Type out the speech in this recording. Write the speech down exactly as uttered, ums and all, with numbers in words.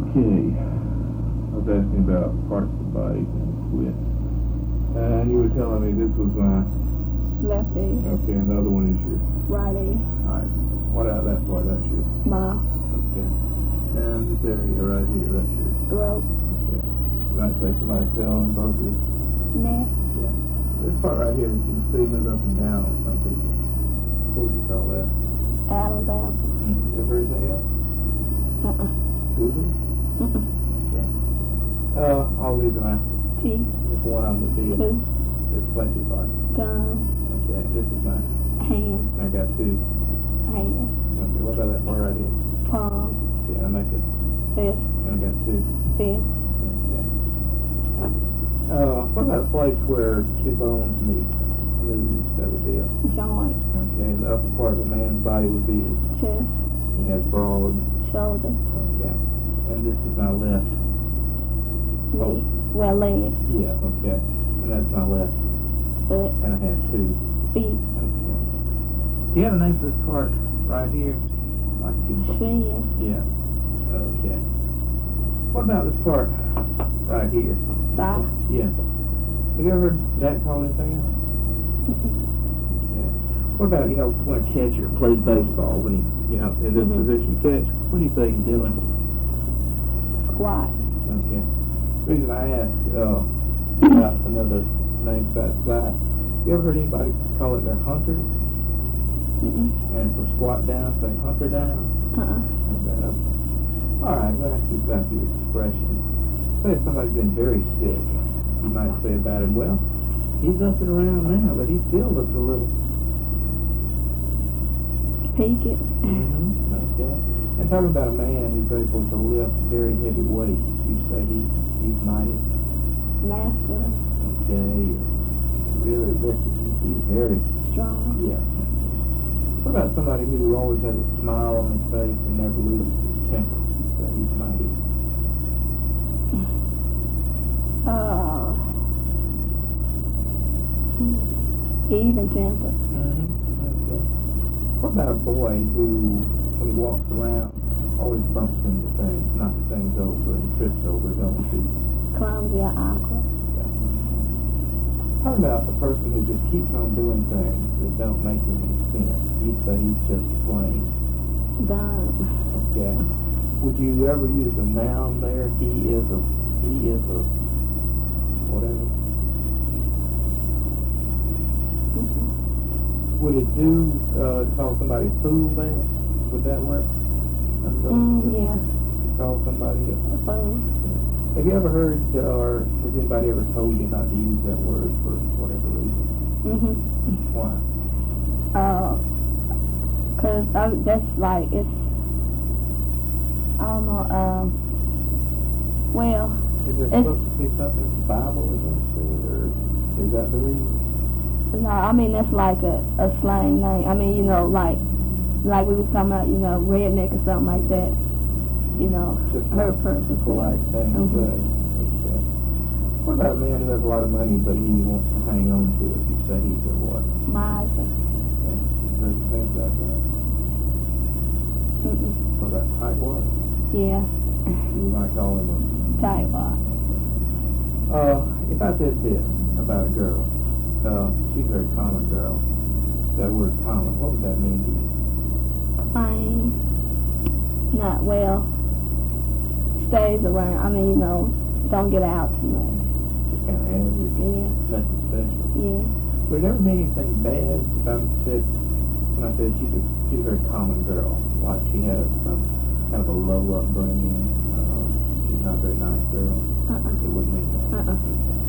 Okay. I was asking about parts of the body and quit. And you were telling me this was my left ear. Okay, and the other one is your Right ear. Alright. What out that part? That's your Mouth. Okay. And this area right here, that's your Throat. Okay. You might say somebody fell and broke his Neck. Yeah. This part right here that you can see moves up and down on some people. What would you call that? Adam's apple. Mm. You ever heard anything else? Uh-uh. Goozle? Mm-mm. Okay. Uh, all these are my Teeth. This one of them would be a, Tooth. this fleshy part. Gum. Okay, this is my, Hand. I got two. Hand. Okay, what about that part right here? Palm. Okay, I make it, Fist. and I got two. Fist. Okay. Uh, what about a place where two bones meet? Lose, that would be a, Joint. okay, and the upper part of a man's body would be his, Chest. he has broad, Shoulders. okay. And this is my left. Knee. Well, leg. Yeah, okay. And that's my left. Foot. And I have two. Feet. Okay. Do you have a name for this part right here? I can keep Shin. Yeah. Okay. What about this part right here? Thigh. Yeah. Have you ever heard that called anything else? Mm-mm. Yeah. What about, you know, when a catcher plays baseball, when he, you know, in this Mhm. position to catch, what do you say he's doing? Squat. Okay. The reason I ask uh, about another name besides that, you ever heard anybody call it their hunkers? Mm-mm. And for squat down, say hunker down? Uh-uh. And then, uh, all right, let's ask you about your expression. Say if somebody's been very sick, you might say about him, well, he's up and around now, but he still looks a little. Peak it. Mm-hmm. Okay. And talking about a man who's able to lift very heavy weights, you say he, he's mighty. Masculine. Okay. Really lifted. He's very. Strong. Yeah. What about somebody who always has a smile on his face and never loses his temper? So he's mighty. Uh, even temper. Mm-hmm. Okay. What about a boy who, when he walks around, always bumps into things, knocks things over and trips over his own feet? Clumsy or awkward. Yeah. Talking about the person who just keeps on doing things that don't make any sense. You say he's just plain. Dumb. Okay. Would you ever use a noun there? He is a, he is a, whatever. Mm-mm. Would it do uh, to call somebody a fool then? Would that work? Mm, yeah. Call somebody a A fool. yeah. Have you ever heard, uh, or has anybody ever told you not to use that word for whatever reason? Mm-hmm. Why? Uh, cause I, that's like, it's, I don't know, um, well, Is there It's- supposed to be something in the Bible against it, or is that the reason? no, I mean, that's like a, a slang name. I mean, you know, like, like we was talking about, you know, redneck or something like that. You know, Just her like person. polite thing to Mhm. say. Okay. What about a man who has a lot of money, but he wants to hang on to it? You say he's a what? Miser. Okay. Heard things like that. Mm-mm. What about tightwad? Yeah. You might call him a... Tightwad. Uh, if I said this about a girl, uh, she's a very common girl. That word common, what would that mean to you? Plain. Not well. Stays around. I mean, you know, don't get out too much. Just kind of average, Yeah. nothing special. Yeah. Would it ever mean anything bad if I said, when I said she's a, she's a very common girl, like she has some kind of a low upbringing, um, she's not a very nice girl? Uh-uh. It wouldn't mean that. Uh-uh. Okay.